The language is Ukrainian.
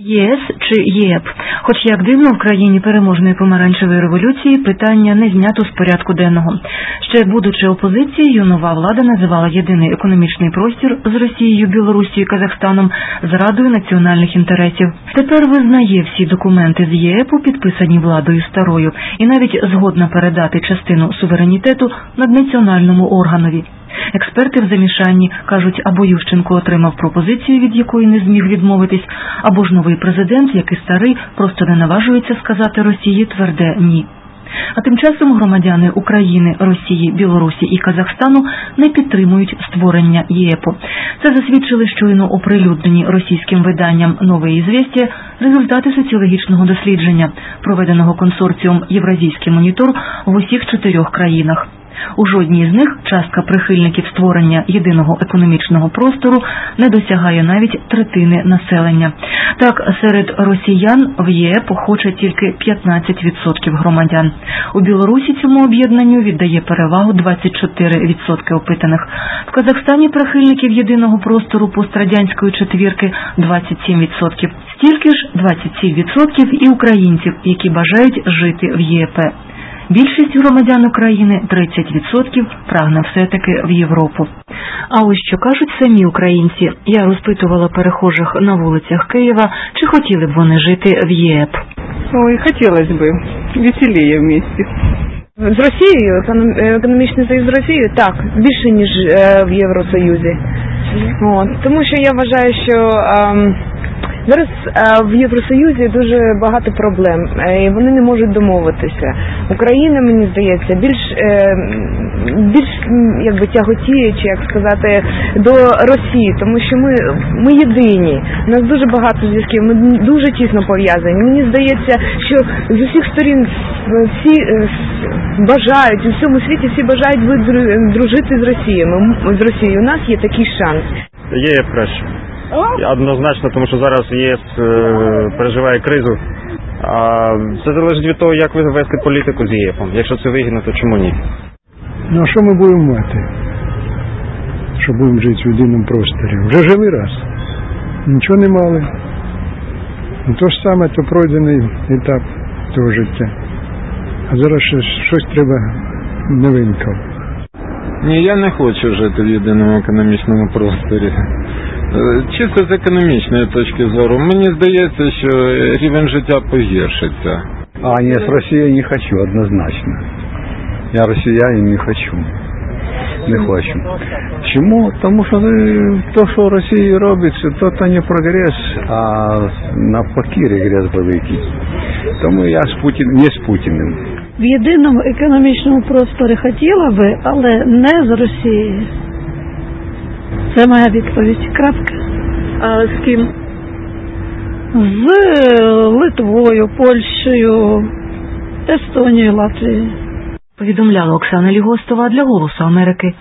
ЄС чи ЄП? Хоч як дивно, в країні переможної помаранчевої революції питання не знято з порядку денного. Ще будучи опозицією, нова влада називала єдиний економічний простір з Росією, Білорусією і Казахстаном зрадою національних інтересів. Тепер визнає всі документи з ЄПу, підписані владою старою, і навіть згодна передати частину суверенітету наднаціональному органові. Експерти в замішанні кажуть, або Ющенко отримав пропозицію, від якої не зміг відмовитись, або ж новий президент, як і старий, просто не наважується сказати Росії тверде «ні». А тим часом громадяни України, Росії, Білорусі і Казахстану не підтримують створення ЄПу. Це засвідчили щойно оприлюднені російським виданням «Нове Ізвєстія» результати соціологічного дослідження, проведеного консорціум «Євразійський монітор» в усіх 4 країнах. У жодній з них частка прихильників створення єдиного економічного простору не досягає навіть третини населення. Так, серед росіян в ЄП хоче тільки 15% громадян. У Білорусі цьому об'єднанню віддає перевагу 24% опитаних. В Казахстані прихильників єдиного простору пострадянської четвірки 27%. Стільки ж 27% і українців, які бажають жити в ЄП. Більшість громадян України, 30%, прагне все-таки в Європу. А ось що кажуть самі українці. Я розпитувала перехожих на вулицях Києва, чи хотіли б вони жити в ЄП. Ой, хотілося б. Веселіє в місті. З Росією, економічний союз з Росією, так, більше, ніж в Євросоюзі. Тому що я вважаю, що зараз в Євросоюзі дуже багато проблем, і вони не можуть домовитися. Україна, мені здається, більш якби тяготіє, чи як сказати, до Росії, тому що ми єдині. У нас дуже багато зв'язків, ми дуже тісно пов'язані. Мені здається, що з усіх сторін всі бажають, у всьому світі всі бажають дружити з Росією. У нас є такий шанс. ЄС краще. Однозначно, тому що зараз ЄС переживає кризу. А це залежить від того, як ви вести політику з ЄСом. Якщо це вигідно, то чому ні? Ну а що ми будемо мати? Що будемо жити в єдиному просторі? Вже жили раз. Нічого не мали. Ну то ж саме, то пройдений етап того життя. А зараз щось треба новенького. Ні, я не хочу жити в єдиному економічному просторі. Чисто з економічної точки зору. Мені здається, що рівень життя погіршиться. А, ні, з Росією не хочу, однозначно. Я росіянин, не хочу. Не хочу. Чому? Тому що то, що Росія робить, то не прогрес, а навпаки регрес великий. Тому я не з Путіним. В єдиному економічному просторі хотіла би, але не з Росією. Це моя відповідь. Крапка. А з ким? З Литвою, Польщею, Естонією, Латвією. Повідомляла Оксана Лігостова для «Голосу Америки».